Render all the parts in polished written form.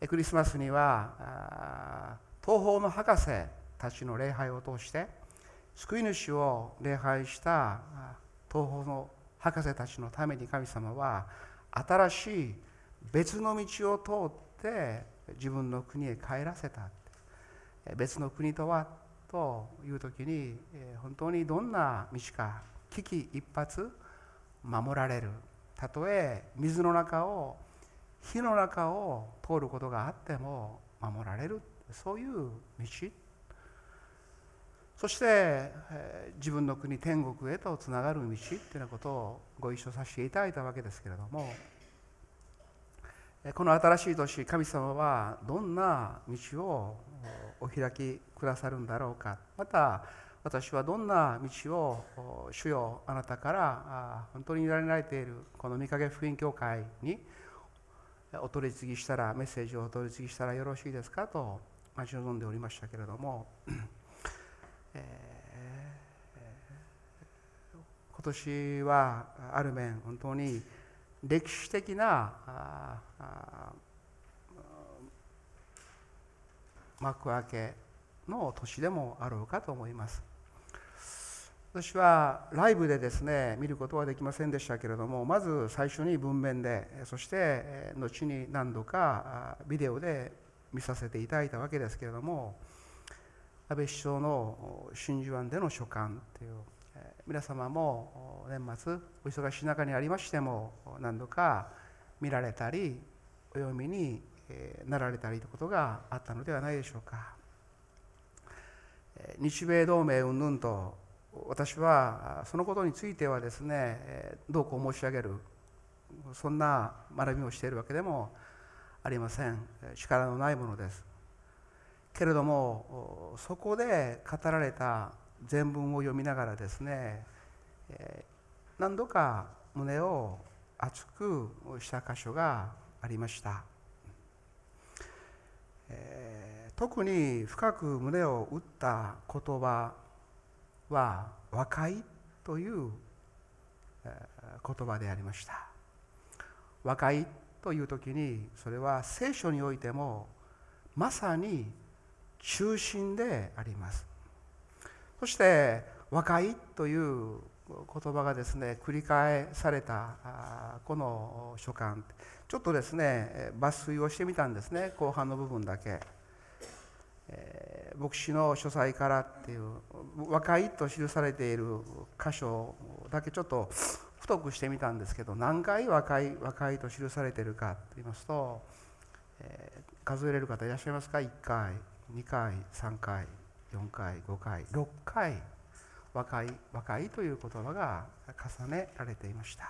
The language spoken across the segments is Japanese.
クリスマスには東方の博士たちの礼拝を通して救い主を礼拝した東方の博士たちのために神様は新しい別の道を通って自分の国へ帰らせた。別の国とはという時に本当にどんな道か危機一髪守られる。たとえ水の中を火の中を通ることがあっても守られる、そういう道。そして自分の国天国へとつながる道というようなことをご一緒させていただいたわけですけれども、この新しい年、神様はどんな道をお開きくださるんだろうか。また私はどんな道を主よあなたから本当に委ねられているこの御影福音教会にお取り次ぎしたら、メッセージをお取り次ぎしたらよろしいですかと待ち望んでおりましたけれども、今年はある面本当に歴史的な幕開けの年でもあろうかと思います。私はライブでですね見ることはできませんでしたけれども、まず最初に文面で、そして後に何度かビデオで見させていただいたわけですけれども、安倍首相の真珠湾での書簡という、皆様も年末お忙しい中にありましても何度か見られたりお読みになられたりということがあったのではないでしょうか。日米同盟云々と私はそのことについてはですねどうこう申し上げる、そんな学びをしているわけでもありません。力のないものです。けれどもそこで語られた全文を読みながらですね、何度か胸を熱くした箇所がありました。特に深く胸を打った言葉は和解という言葉でありました。和解という時にそれは聖書においてもまさに中心であります。そして和解という言葉がですね繰り返されたこの書簡、ちょっとですね抜粋をしてみたんですね。後半の部分だけ、牧師の書斎からっていう和解と記されている箇所だけちょっと太くしてみたんですけど、何回和解と記されているかと言いますと、数えれる方いらっしゃいますか。1回2回3回4回5回6回和解という言葉が重ねられていました。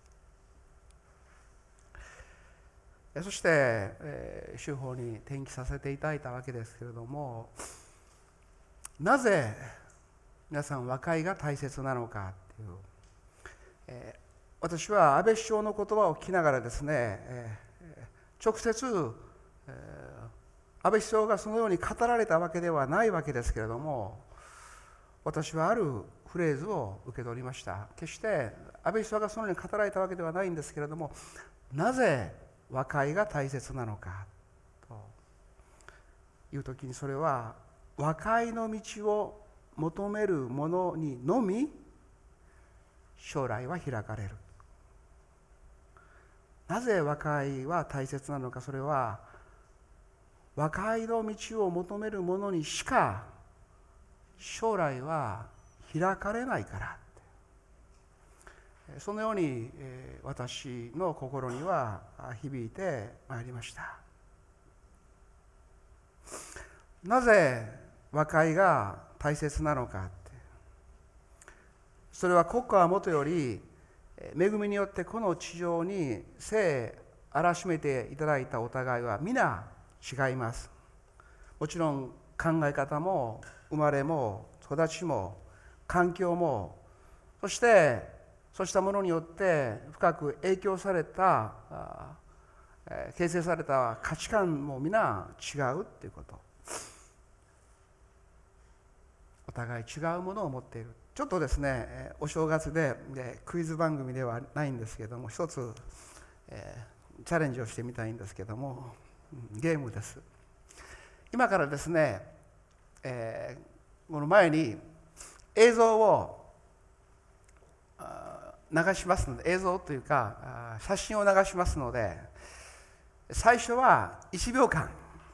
そして、手法に転記させていただいたわけですけれども、なぜ皆さん和解が大切なのかっていう、私は安倍首相の言葉を聞きながらですね、直接、安倍首相がそのように語られたわけではないわけですけれども、私はあるフレーズを受け取りました。決して安倍首相がそのように語られたわけではないんですけれども、なぜ和解が大切なのかという時に、それは和解の道を求める者にのみ将来は開かれる。なぜ和解は大切なのか、それは和解の道を求める者にしか将来は開かれないから、そのように私の心には響いてまいりました。なぜ和解が大切なのかって、それは国家はもとより恵みによってこの地上に生あらしめていただいたお互いは皆違います。もちろん考え方も生まれも育ちも環境も、そしてそうしたものによって深く影響された形成された価値観も皆違うということ、お互い違うものを持っている。ちょっとですねお正月でクイズ番組ではないんですけれども、一つチャレンジをしてみたいんですけれども、 ゲームです。今からですね、この前に映像を流しますので、映像というか写真を流しますので、最初は1秒間、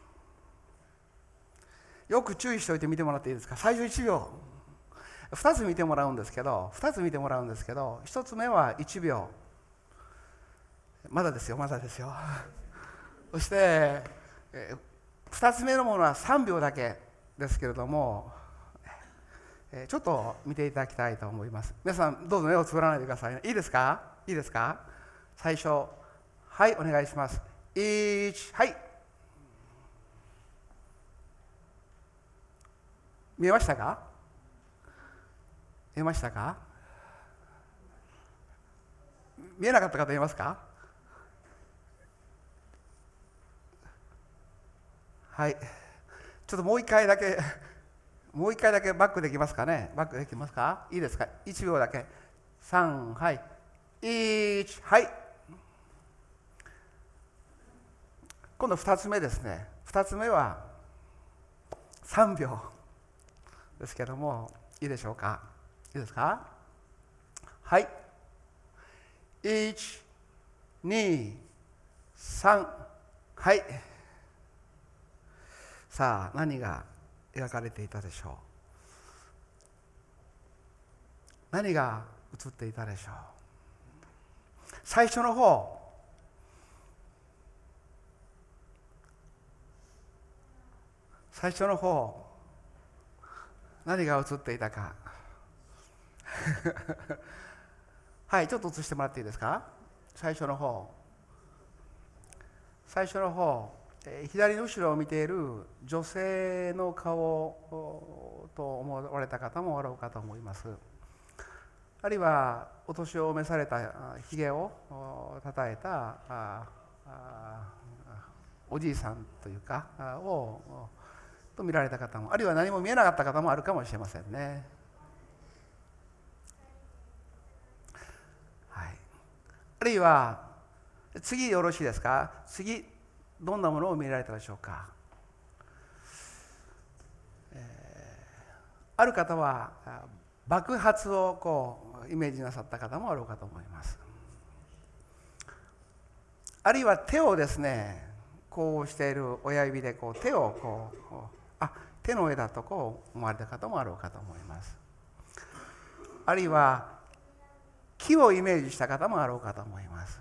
よく注意しておいて見てもらっていいですか。最初1秒、2つ見てもらうんですけど、1つ目は1秒、まだですよ。そして2つ目のものは3秒だけですけれども、ちょっと見ていただきたいと思います。皆さんどうぞ目をつぶらないでくださいね。いいですか。最初、はい、お願いします。1、はい。見えましたか。見えなかった方いますか。はい、ちょっともう一回だけバックできますかね。いいですか。1秒だけ。3、はい。1、はい。今度2つ目ですね。2つ目は3秒ですけども、いいでしょうか。いいですか。はい。1、2、3、はい。さあ、何が描かれていたでしょう。何が映っていたでしょう。最初の方、何が映っていたかはい、ちょっと映してもらっていいですか。最初の方、左の後ろを見ている女性の顔と思われた方もおられるかと思います。あるいはお年を召されたひげをたたえたおじいさんというかと見られた方も、あるいは何も見えなかった方もあるかもしれませんね。はい、あるいは次よろしいですか。次どんなものを見られたでしょうか。ある方は爆発をイメージなさった方もあろうかと思います。あるいは手をですね、こうしている親指で手を手の上だと思われた方もあろうかと思います。あるいは木をイメージした方もあろうかと思います。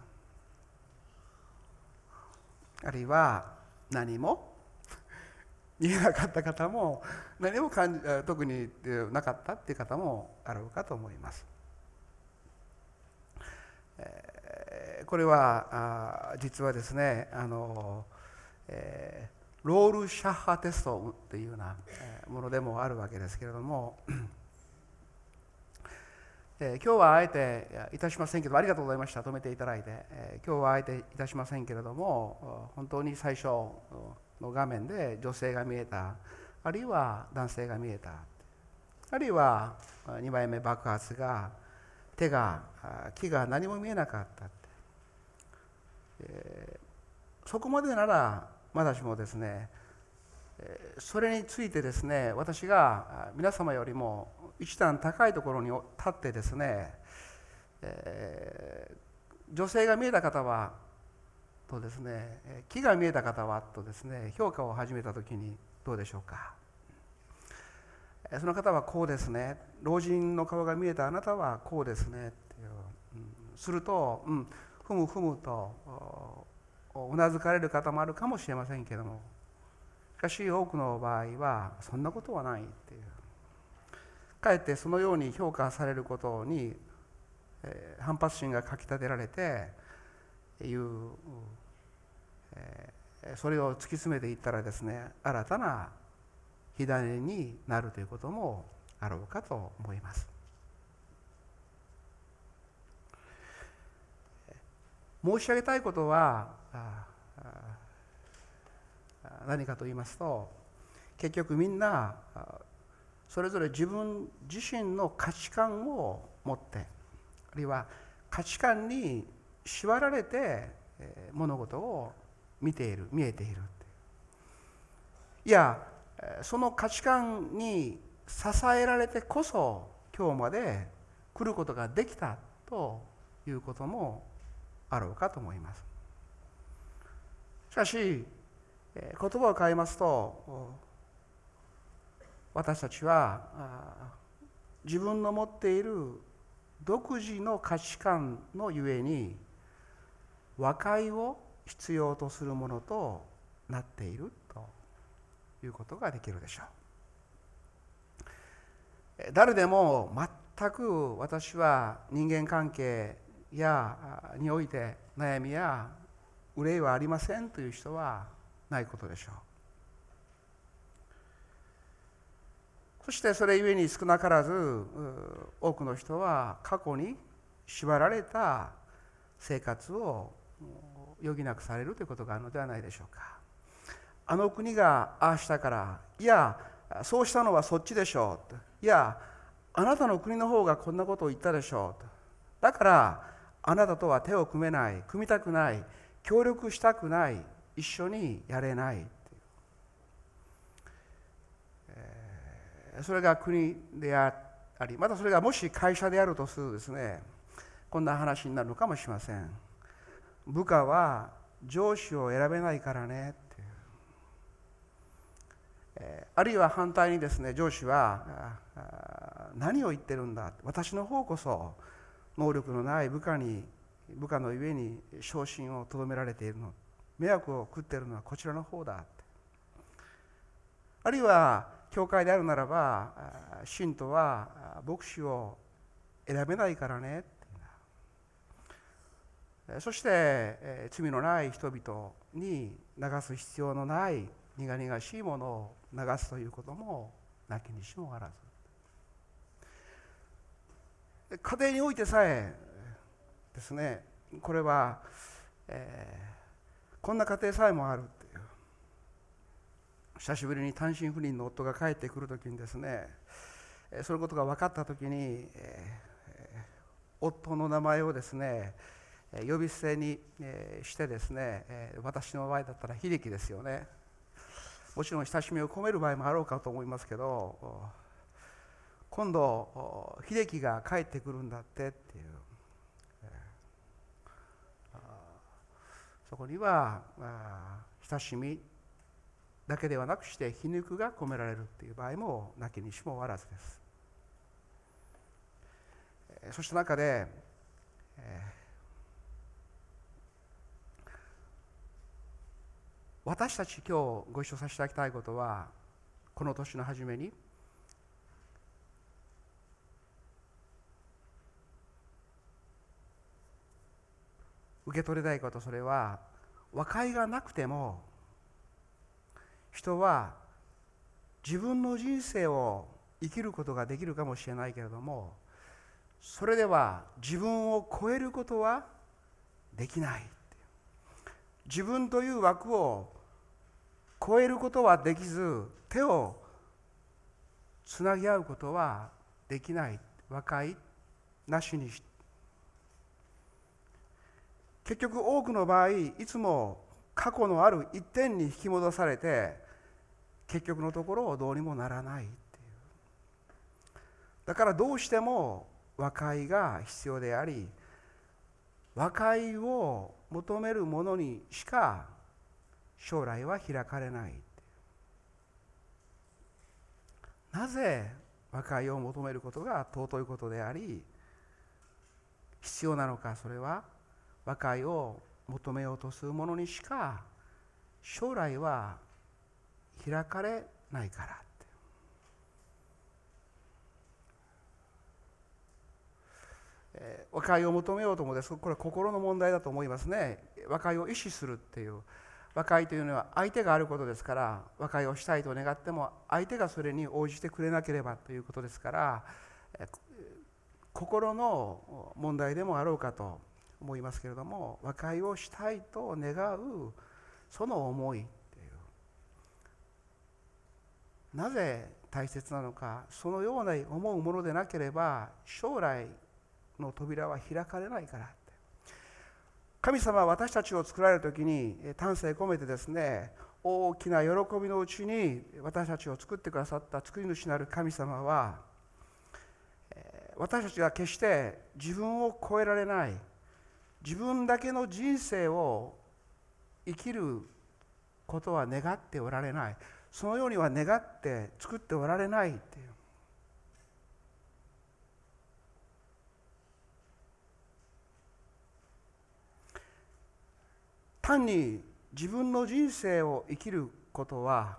あるいは何も見えなかった方も、何も特になかったっていう方もあろうかと思います。これは実はですね、ロールシャッハテストというようなものでもあるわけですけれども、今日はあえていたしませんけど、ありがとうございました。止めていただいて、今日はあえていたしませんけれども、本当に最初の画面で女性が見えた、あるいは男性が見えた、あるいは2枚目爆発が、木が何も見えなかった、そこまでならまだしもですね、それについてですね、私が皆様よりも一段高いところに立ってですね、女性が見えた方はとですね、木が見えた方はとですね、評価を始めたときにどうでしょうか。その方はこうですね、老人の顔が見えたあなたはこうですねっていう、すると、ふむふむとうなずかれる方もあるかもしれませんけれども、しかし多くの場合はそんなことはないっていう、かえってそのように評価されることに反発心がかきたてられてそれを突き詰めていったらですね、新たな火種になるということもあろうかと思います。申し上げたいことは何かと言いますと、結局みんなそれぞれ自分自身の価値観を持って、あるいは価値観に縛られて物事を見えているっていう。いや、その価値観に支えられてこそ今日まで来ることができたということもあろうかと思います。しかし言葉を変えますと、私たちは自分の持っている独自の価値観のゆえに和解を必要とするものとなっているということができるでしょう。誰でも全く私は人間関係において悩みや憂いはありませんという人はないことでしょう。そしてそれゆえに少なからず多くの人は過去に縛られた生活を余儀なくされるということがあるのではないでしょうか。あの国がああしたから、いやそうしたのはそっちでしょう、いやあなたの国の方がこんなことを言ったでしょう、だからあなたとは手を組めない、組みたくない、協力したくない、一緒にやれない、それが国であり、またそれがもし会社であるとするとですね、こんな話になるのかもしれません。部下は上司を選べないからねっていう、あるいは反対にですね、上司は何を言ってるんだ、私の方こそ能力のない部下の上に昇進をとどめられているの、迷惑を食っているのはこちらの方だって。あるいは教会であるならば、信徒は牧師を選べないからね。そして罪のない人々に流す必要のない苦々しいものを流すということもなきにしもあらず。家庭においてさえですね、これは、こんな家庭さえもあるっていう。久しぶりに単身赴任の夫が帰ってくるときにですね、そのことが分かったときに、夫の名前をですね呼び捨てにしてですね、私の場合だったら秀樹ですよね。もちろん親しみを込める場合もあろうかと思いますけど、今度秀樹が帰ってくるんだってっていう、そこには親しみだけではなくして皮肉が込められるっていう場合もなきにしもあらずです。そうした中で、私たち今日ご一緒させていただきたいことは、この年の初めに受け取りたいこと、それは和解がなくても人は自分の人生を生きることができるかもしれないけれども、それでは自分を超えることはできない。自分という枠を超えることはできず、手をつなぎ合うことはできない。和解なしにし、結局多くの場合いつも過去のある一点に引き戻されて、結局のところどうにもならないっていう。だからどうしても和解が必要であり、和解を求める者にしか将来は開かれない。なぜ和解を求めることが尊いことであり必要なのか。それは和解を求めようとする者にしか将来は開かれないから。和解を求めようともです。これは心の問題だと思いますね。和解を意思するっていう。和解というのは相手があることですから、和解をしたいと願っても相手がそれに応じてくれなければということですから、心の問題でもあろうかと思いますけれども、和解をしたいと願うその思いっていう、なぜ大切なのか。そのような思うものでなければ将来の扉は開かれないからって。 神様は私たちを作られるときに丹精込めてですね、大きな喜びのうちに私たちを作ってくださった作り主なる神様は、私たちが決して自分を超えられない、自分だけの人生を生きることは願っておられない、そのようには願って作っておられないっていう。単に自分の人生を生きることは、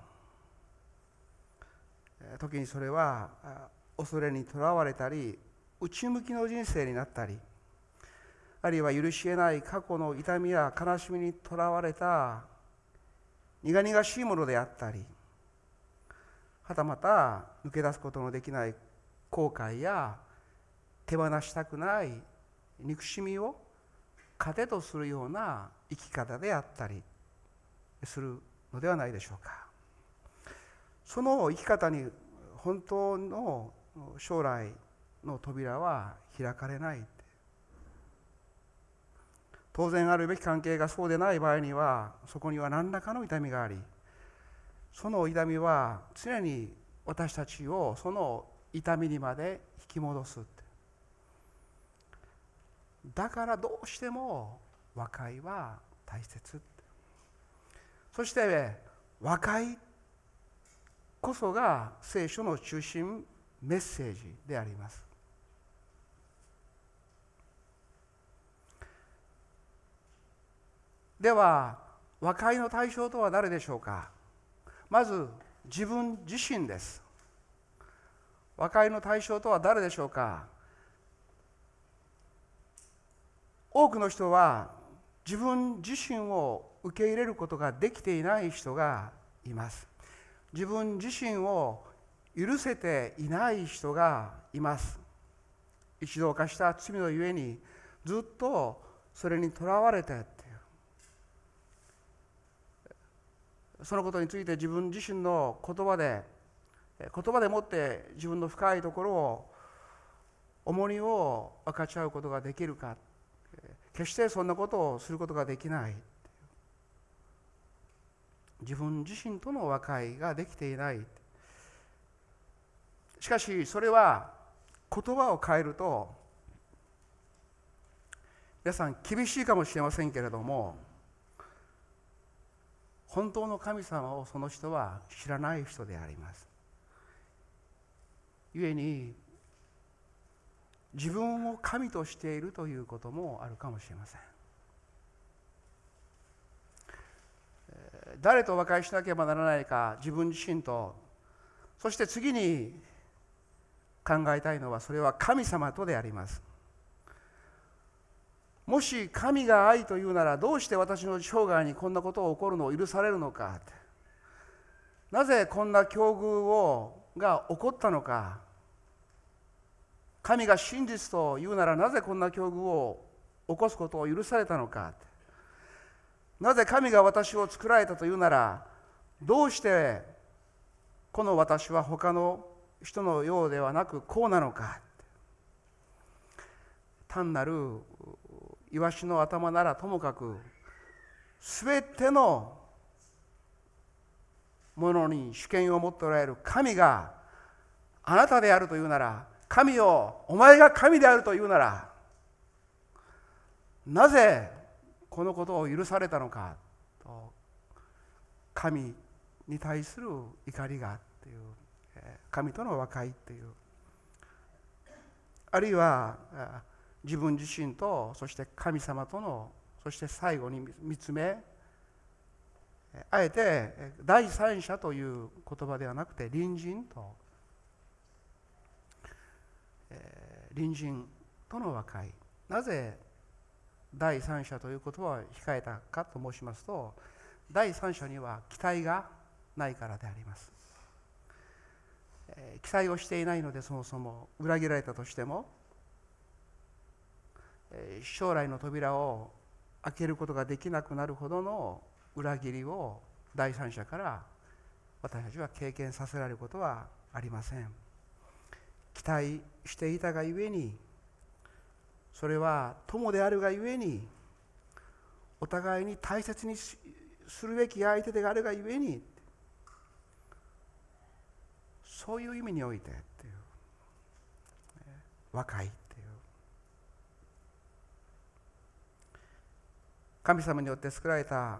時にそれは恐れにとらわれたり、内向きの人生になったり、あるいは許し得ない過去の痛みや悲しみにとらわれた苦々しいものであったり、はたまた抜け出すことのできない後悔や手放したくない憎しみを糧とするような生き方であったりするのではないでしょうか。その生き方に本当の将来の扉は開かれない。当然あるべき関係がそうでない場合には、そこには何らかの痛みがあり、その痛みは常に私たちをその痛みにまで引き戻す。だからどうしても和解は大切。そして和解こそが聖書の中心メッセージであります。では和解の対象とは誰でしょうか。まず自分自身です。和解の対象とは誰でしょうか。多くの人は自分自身を受け入れることができていない人がいます。自分自身を許せていない人がいます。一度犯した罪のゆえにずっとそれにとらわれて、そのことについて自分自身の言葉でもって自分の深いところを重荷を分かち合うことができるか。決してそんなことをすることができない。自分自身との和解ができていない。しかしそれは言葉を変えると、皆さん厳しいかもしれませんけれども、本当の神様をその人は知らない人であります。故に自分を神としているということもあるかもしれません。誰と和解しなければならないか、自分自身と、そして次に考えたいのは、それは神様とであります。もし神が愛というなら、どうして私の生涯にこんなことが起こるのを許されるのか、なぜこんな境遇が起こったのか、神が真実というならなぜこんな境遇を起こすことを許されたのか、なぜ神が私を作られたというなら、どうしてこの私は他の人のようではなくこうなのか。単なるイワシの頭ならともかく、すべてのものに主権を持っておられる神があなたであるというなら、神よ、お前が神であるというなら、なぜこのことを許されたのかと、神に対する怒りがっていう、神との和解っていう、あるいは自分自身と、そして神様との、そして最後に見つめ、あえて第三者という言葉ではなくて隣人と、隣人との和解。なぜ第三者という言葉を控えたかと申しますと、第三者には期待がないからであります。期待をしていないので、そもそも裏切られたとしても将来の扉を開けることができなくなるほどの裏切りを第三者から私たちは経験させられることはありません。期待していたがゆえに、それは友であるがゆえに、 お互いに大切にするべき相手であるがゆえに、そういう意味においてっていう、和解っていう、神様によって作られた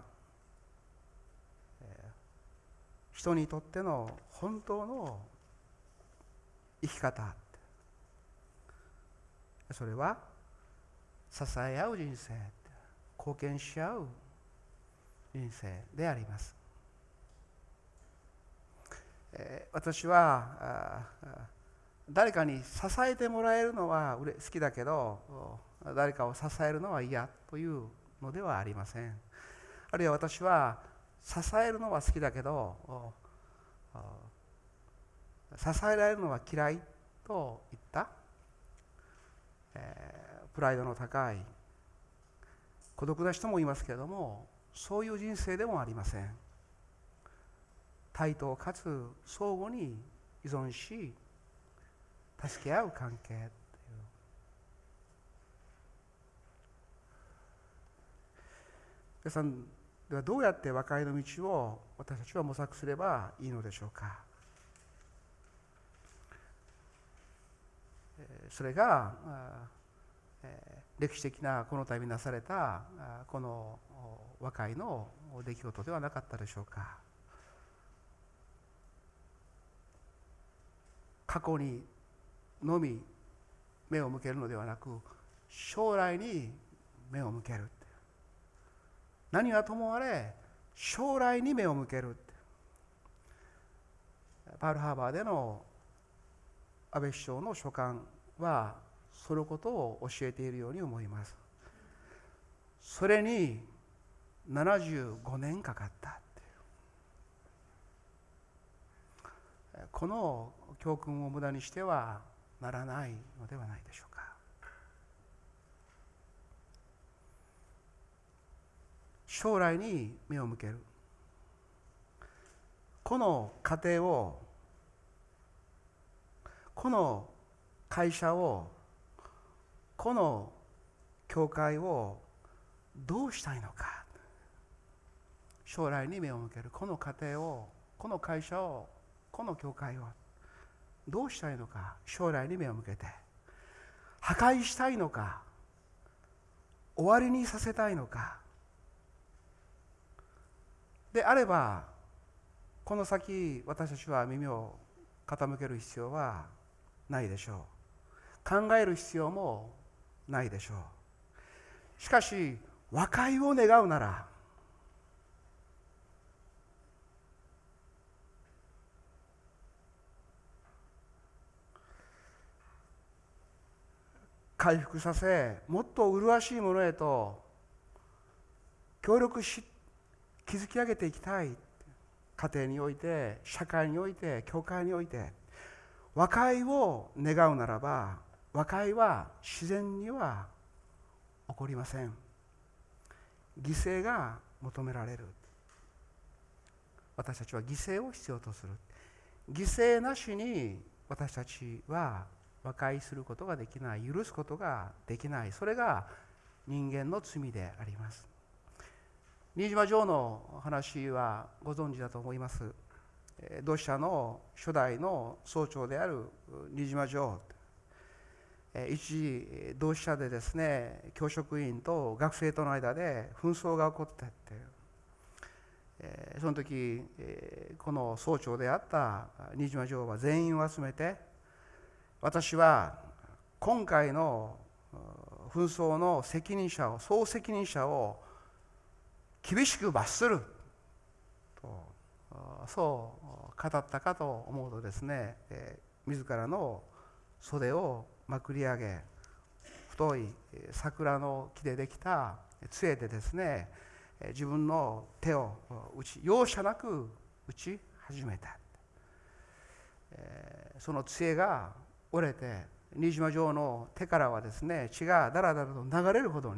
人にとっての本当の生き方、それは支え合う人生、貢献し合う人生であります。私は誰かに支えてもらえるのは好きだけど、誰かを支えるのは嫌というのではありません。あるいは私は支えるのは好きだけど、支えられるのは嫌いといった、プライドの高い孤独な人もいますけれども、そういう人生でもありません。対等かつ相互に依存し助け合う関係という。皆さんではどうやって和解の道を私たちは模索すればいいのでしょうか。それが歴史的なこの度なされたこの和解の出来事ではなかったでしょうか。過去にのみ目を向けるのではなく、将来に目を向ける。何はともあれ将来に目を向ける。パールハーバーでの安倍首相の書簡はそのことを教えているように思います。それに75年かかったっていう、この教訓を無駄にしてはならないのではないでしょうか。将来に目を向ける。この家庭を、この会社を、この教会をどうしたいのか。将来に目を向ける。この家庭を、この会社を、この教会をどうしたいのか。将来に目を向けて破壊したいのか、終わりにさせたいのかであれば、この先私たちは耳を傾ける必要はないでしょう。考える必要もないでしょう。しかし和解を願うなら、回復させ、もっと麗しいものへと協力し築き上げていきたい。家庭において、社会において、教会において和解を願うならば、和解は自然には起こりません。犠牲が求められる。私たちは犠牲を必要とする。犠牲なしに私たちは和解することができない、許すことができない。それが人間の罪であります。新島城の話はご存知だと思います。同志社の初代の総長である新島城、一時同志社でですね、教職員と学生との間で紛争が起こったって、その時この総長であった新島城は全員を集めて、私は今回の紛争の責任者を、総責任者を厳しく罰すると、そう語ったかと思うとですね、自らの袖をまくり上げ、太い桜の木でできた杖でですね、自分の手を容赦なく打ち始めた。その杖が折れて、新島城の手からはですね、血がだらだらと流れるほどに、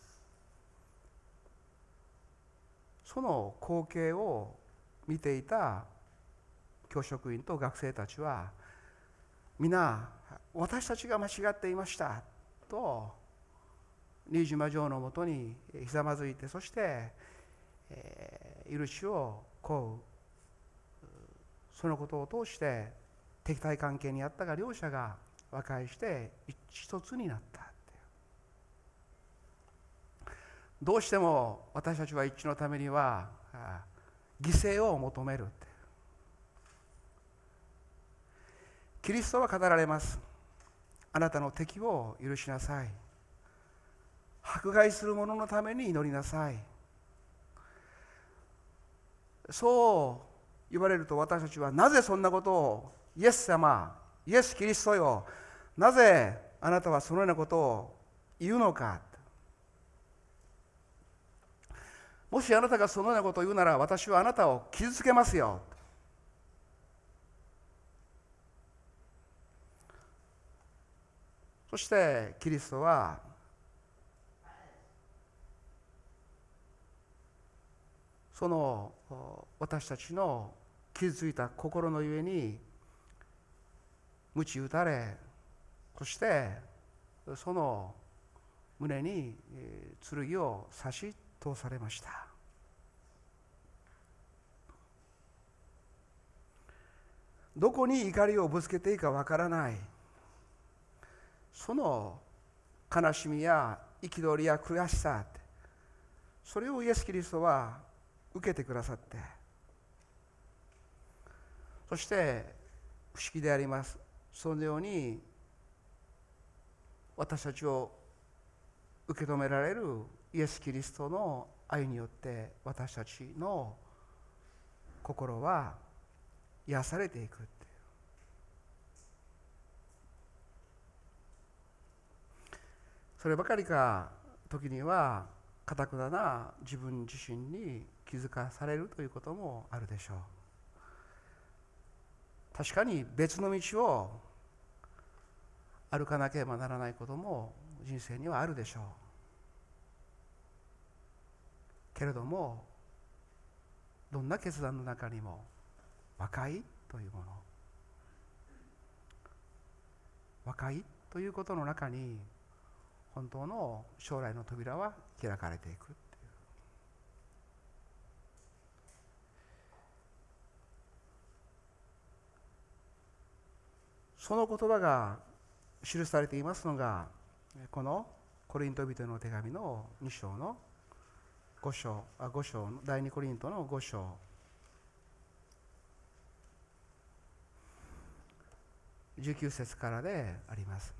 その光景を見ていた教職員と学生たちは、皆私たちが間違っていましたと新島城のもとにひざまずいて、そして、許しを請う。そのことを通して敵対関係にあったが両者が和解して一つになった。どうしても私たちは一致のためには犠牲を求める。キリストは語られます。あなたの敵を許しなさい。迫害する者のために祈りなさい。そう言われると、私たちはなぜそんなことを、イエス様、イエス・キリストよ、なぜあなたはそのようなことを言うのか。もしあなたがそのようなことを言うなら、私はあなたを傷つけますよ。そしてキリストはその私たちの傷ついた心のゆえに鞭打たれ、そしてその胸に剣を刺し通されました。どこに怒りをぶつけていいかわからない、その悲しみや憤りや悔しさ、それをイエス・キリストは受けてくださって、そして不思議であります。そのように私たちを受け止められるイエス・キリストの愛によって、私たちの心は癒されていく。そればかりか、時には堅くな自分自身に気づかされるということもあるでしょう。確かに別の道を歩かなければならないことも人生にはあるでしょう。けれども、どんな決断の中にも和解というもの、和解ということの中に本当の将来の扉は開かれていく。その言葉が記されていますのが、このコリント人の手紙の2章の5章の第2コリントの5章19節からであります。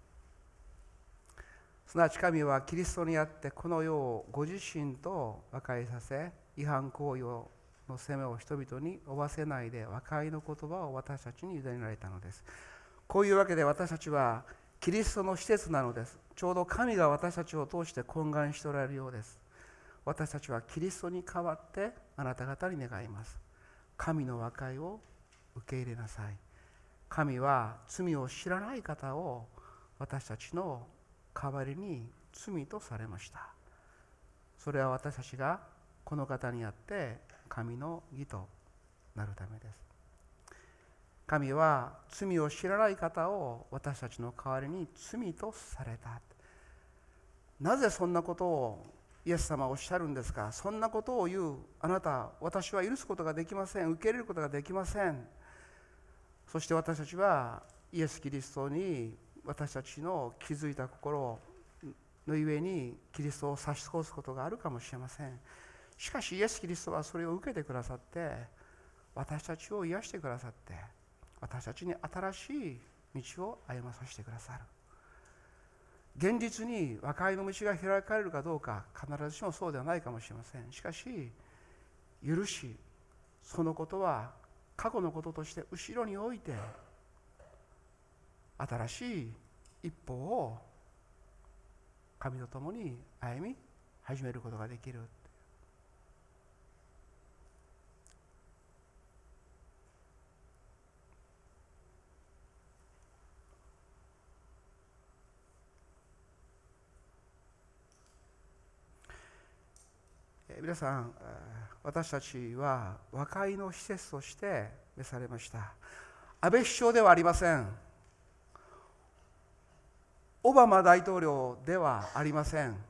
すなわち神はキリストにあってこの世をご自身と和解させ、違反行為の責めを人々に負わせないで和解の言葉を私たちに委ねられたのです。こういうわけで私たちはキリストの施設なのです。ちょうど神が私たちを通して懇願しておられるようです。私たちはキリストに代わってあなた方に願います。神の和解を受け入れなさい。神は罪を知らない方を私たちの代わりに罪とされました。それは私たちがこの方にあって神の義となるためです。神は罪を知らない方を私たちの代わりに罪とされた。なぜそんなことをイエス様はおっしゃるんですか。そんなことを言うあなた、私は許すことができません。受け入れることができません。そして私たちはイエス・キリストに私たちの気づいた心のゆえにキリストを差し通すことがあるかもしれません。しかしイエス・キリストはそれを受けてくださって、私たちを癒してくださって、私たちに新しい道を歩まさせてくださる。現実に和解の道が開かれるかどうか、必ずしもそうではないかもしれません。しかし許し、そのことは過去のこととして後ろに置いて、新しい一歩を神と共に歩み始めることができる。皆さん、私たちは和解の施設として召されました。安倍首相ではありません。 オバマ大統領ではありません。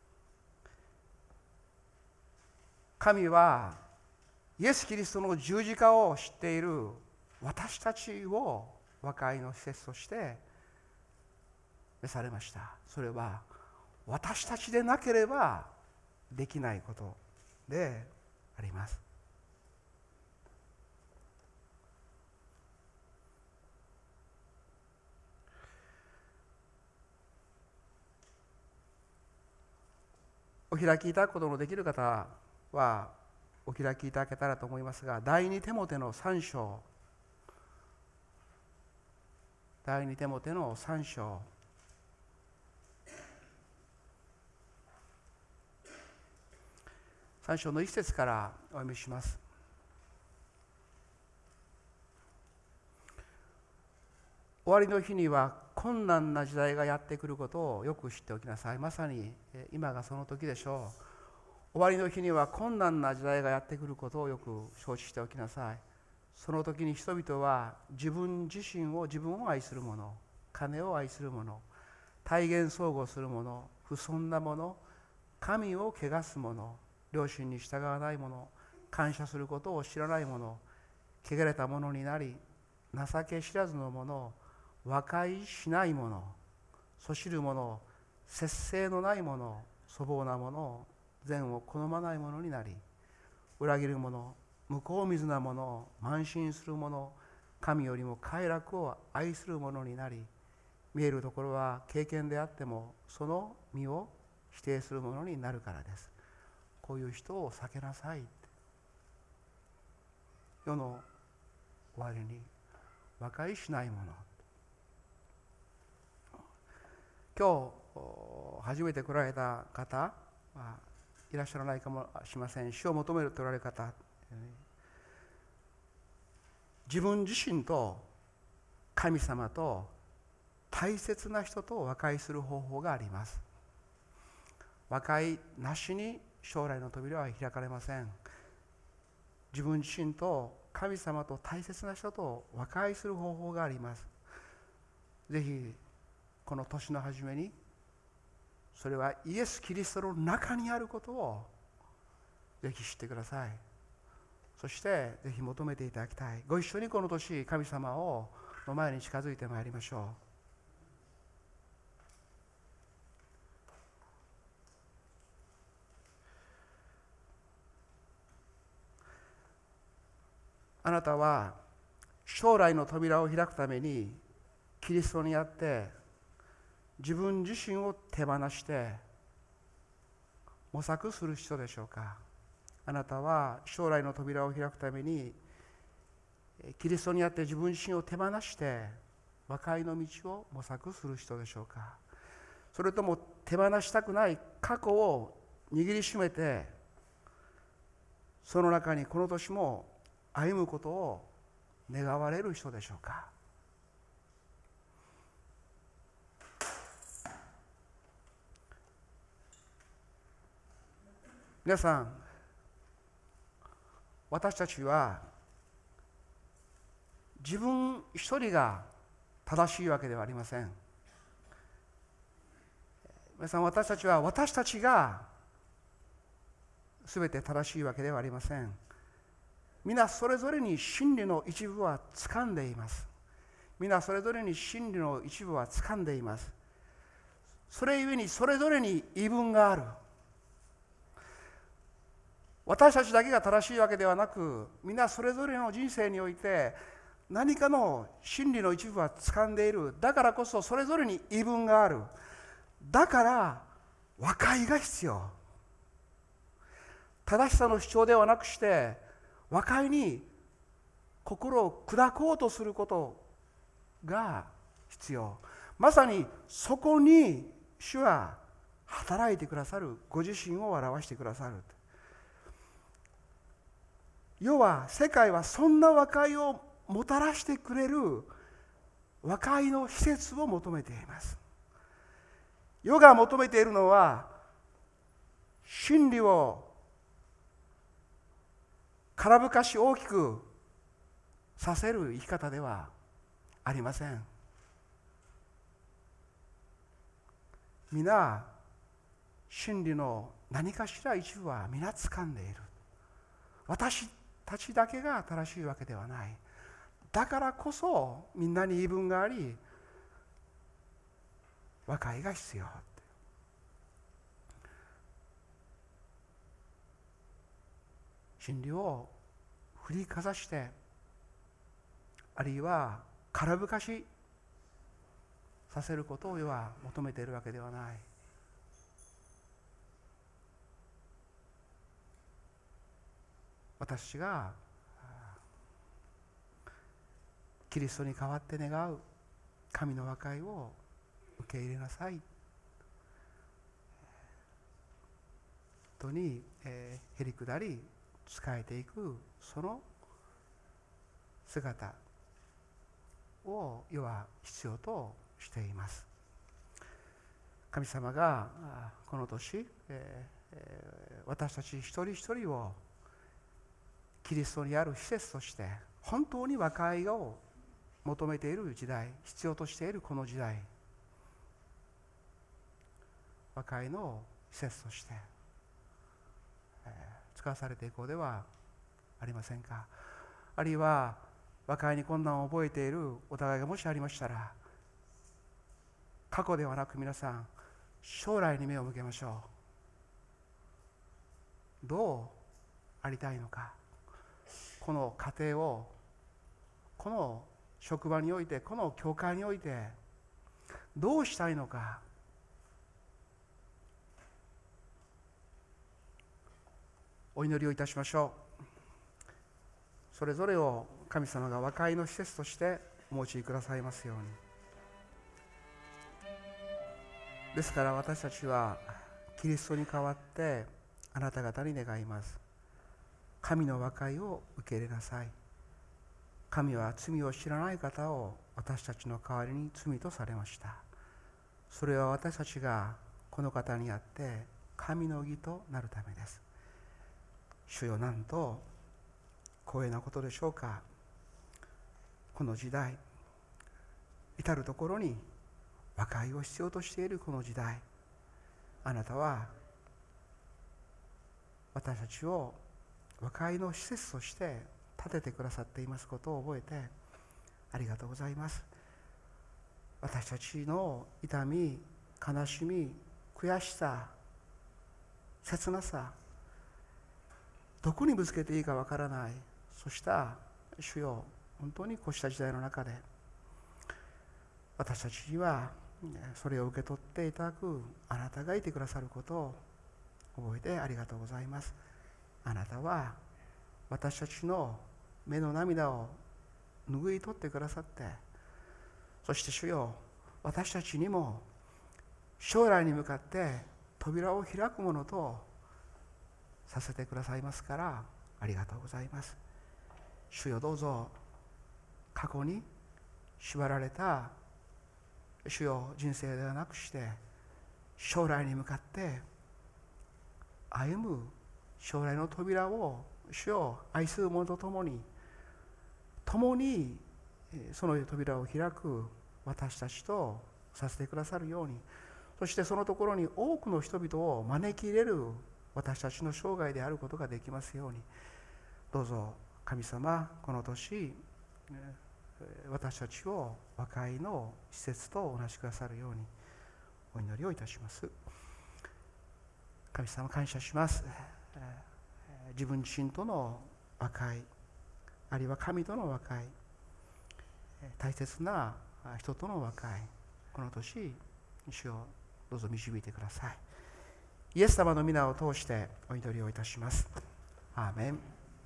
神はイエス・キリストの十字架を知っている私たちを和解の施設として召されました。それは私たちでなければできないことであります。お開きいただくことのできる方はお開きいただけたらと思いますが、第二テモテの3章、第二テモテの3章、3章の1節からお読みします。終わりの日には困難な時代がやってくることをよく知っておきなさい。まさに今がその時でしょう。終わりの日には困難な時代がやってくることをよく承知しておきなさい。その時に人々は自分を愛する者、金を愛する者、体現相互する者、不遜な者、神を汚す者、良心に従わない者、感謝することを知らない者、汚れた者になり、情け知らずの者、和解しない者、そしる者、節制のない者、粗暴な者、善を好まない者になり、裏切る者、向こう水な者、慢心する者、神よりも快楽を愛する者になり、見えるところは経験であってもその身を否定する者になるからです。こういう人を避けなさい。世の終わりに和解しない者。今日初めて来られた方はいらっしゃらないかもしれません。主を求めておられる方、自分自身と神様と大切な人と和解する方法があります。和解なしに将来の扉は開かれません。自分自身と神様と大切な人と和解する方法があります。ぜひこの年の初めにそれはイエス・キリストの中にあることをぜひ知ってください。そしてぜひ求めていただきたい。ご一緒にこの年神様の前に近づいてまいりましょう。あなたは将来の扉を開くためにキリストにあって自分自身を手放して模索する人でしょうか。あなたは将来の扉を開くためにキリストにあって自分自身を手放して和解の道を模索する人でしょうか。それとも手放したくない過去を握りしめてその中にこの年も歩むことを願われる人でしょうか。皆さん、私たちは自分一人が正しいわけではありません。皆さん、私たちは私たちが全て正しいわけではありません。皆それぞれに真理の一部は掴んでいます。皆それぞれに真理の一部は掴んでいます。それゆえにそれぞれに言い分がある。私たちだけが正しいわけではなく、皆それぞれの人生において何かの真理の一部は掴んでいる。だからこそそれぞれに言い分がある。だから和解が必要。正しさの主張ではなくして和解に心を砕こうとすることが必要。まさにそこに主は働いてくださる。ご自身を表してくださる。世は世界はそんな和解をもたらしてくれる和解の施設を求めています。世が求めているのは真理を空ぶかし大きくさせる生き方ではありません。 皆真理の何かしら一部は皆掴んでいる。私たちだけが正しいわけではない。だからこそみんなに言い分があり、和解が必要。真理を振りかざして、あるいは空ぶかしさせることを世は求めているわけではない。私がキリストに代わって願う神の和解を受け入れなさいとに、へりくだり仕えていくその姿を世は必要としています。神様がこの年、私たち一人一人をキリストにある施設として本当に和解を求めている時代、必要としているこの時代、和解の施設として使わされていこうではありませんか。あるいは和解に困難を覚えているお互いがもしありましたら、過去ではなく皆さん将来に目を向けましょう。どうありたいのか、この家庭を、この職場において、この教会においてどうしたいのか、お祈りをいたしましょう。それぞれを神様が和解の施設としてお持ちくださいますように。ですから私たちはキリストに代わってあなた方に願います。神の和解を受け入れなさい。神は罪を知らない方を私たちの代わりに罪とされました。それは私たちがこの方にあって神の義となるためです。主よ、なんと光栄なことでしょうか。この時代、至るところに和解を必要としているこの時代、あなたは私たちを和解の施設として立ててくださっていますことを覚えてありがとうございます。私たちの痛み、悲しみ、悔しさ、切なさ、どこにぶつけていいかわからない、そうした主よ、本当にこうした時代の中で私たちにはそれを受け取っていただくあなたがいてくださることを覚えてありがとうございます。あなたは私たちの目の涙を拭い取ってくださって、そして主よ、私たちにも将来に向かって扉を開くものとさせてくださいますからありがとうございます。主よ、どうぞ過去に縛られた主よ人生ではなくして将来に向かって歩む将来の扉を主よ愛する者と共にその扉を開く私たちとさせてくださるように、そしてそのところに多くの人々を招き入れる私たちの生涯であることができますように、どうぞ神様、この年私たちを和解の施設とおなしくださるようにお祈りをいたします。神様、感謝します。自分自身との和解、あるいは神との和解、大切な人との和解、この年主をどうぞ導いてください。イエス様の皆を通してお祈りをいたします。アーメン。